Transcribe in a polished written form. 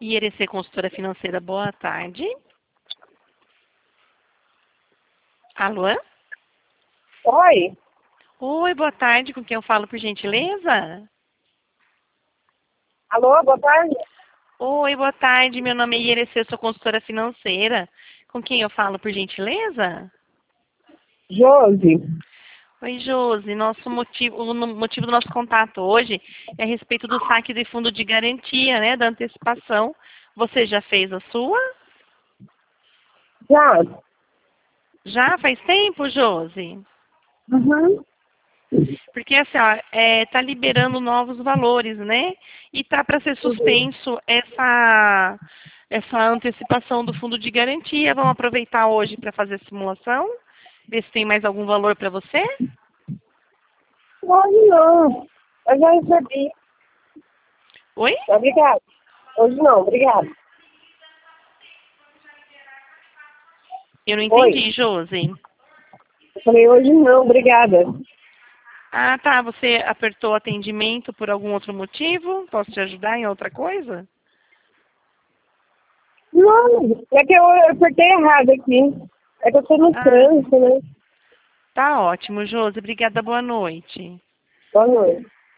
IRC Consultora Financeira, boa tarde. Alô? Oi, Oi, boa tarde. Com quem eu falo, por gentileza? alô, boa tarde. Oi, boa tarde. Meu nome é IRC, sou consultora financeira. Com quem eu falo, por gentileza? Josi, Oi, Josi. O motivo do nosso contato hoje é a respeito do saque de fundo de garantia, né, da antecipação. Você já fez a sua? já? Já faz tempo, Josi? Uhum. Porque assim, ó, tá liberando novos valores, né? E tá para ser suspenso essa antecipação do fundo de garantia. Vamos aproveitar hoje para fazer a simulação, ver se tem mais algum valor para você. Hoje não, eu já recebi. Oi? Obrigado. Hoje não, obrigado. Eu não Oi, entendi, Josi. eu falei hoje não, obrigada. Ah, tá. Você apertou atendimento por algum outro motivo? Posso te ajudar em outra coisa? Não, é que eu apertei errado aqui. É que eu tô no Ah, trânsito, né? tá ótimo, Josi. Obrigada, boa noite. Boa noite.